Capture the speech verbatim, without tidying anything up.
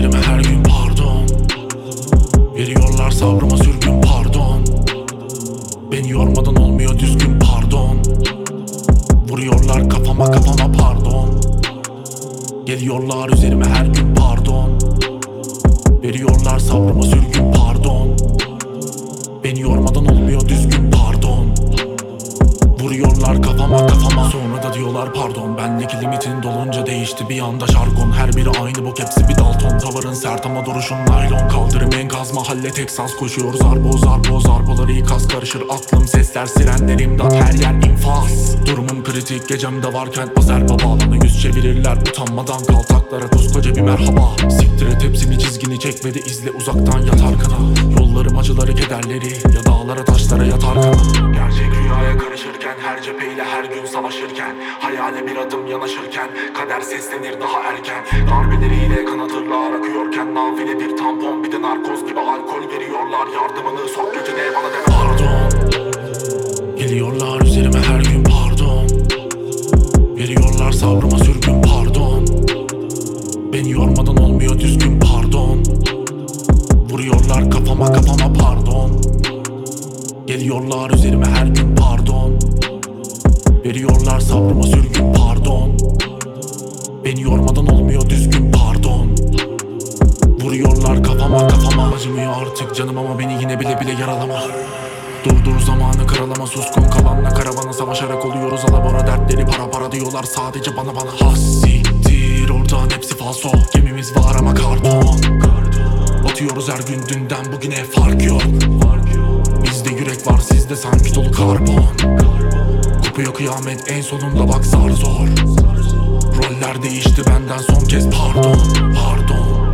üzerime her gün pardon. Veriyorlar sabrıma sürgün pardon. Beni yormadan olmuyor düzgün pardon. Vuruyorlar kafama kafama pardon. Geliyorlar üzerime her gün pardon. Veriyorlar sabrıma sürgün pardon. Beni yormadan olmuyor düzgün pardon. Vuruyorlar kafama kafama. Sonra da diyorlar pardon. Bendeki limitin dolunca değişti bir anda jargon. Her biri aynı bok, hepsi bir Dalton. Tavırın sert ama duruşun naylon. Kaldırım enkaz mahalle Texas. Koşuyoruz arbo zarbo zarboları ikaz. Karışır aklım sesler sirenler imdat. Her yer infaz. Durumum kritik gecemde varken Azerba bağlanı yüz çevirirler. Utanmadan kaltaklara koskoca bir merhaba. Siktir et hepsini çizgini çekmedi izle uzaktan yatar kana. Yollarım acıları kederleri ya dağlara taşlara yatar kana. Gerçek rüyaya karışırken her cepheyle her gün savaşırken hayale bir adım yanaşırken kader seslenir daha erken. Darbeleriyle kanatırlar akıyorken nafile bir tampon bir de narkoz gibi alkol veriyorlar. Yardımını sok götüne bana deme pardon. Geliyorlar üzerime her gün pardon. Veriyorlar sabrıma sürgün pardon. Beni yormadan olmuyor düzgün pardon. Vuruyorlar kafama kafama pardon. Geliyorlar üzerime her gün pardon. Veriyorlar sabrıma sürgün pardon. Beni yormadan olmuyor düzgün pardon. Vuruyorlar kafama kafama. Acımıyor artık canım ama beni yine bile bile yaralama. Durdur zamanı karalama, suskun kalanla karavana savaşarak oluyoruz alabora. Dertleri para para diyorlar sadece bana bana. Hassiktir oradan hepsi falso. Gemimiz var ama karton. Batıyoruz her gün dünden bugüne fark yok. Bizde yürek var sizde sanki dolu karbon. Kopuyor kıyamet en sonunda bak zar zor. Roller değişti benden son kez pardon. Pardon.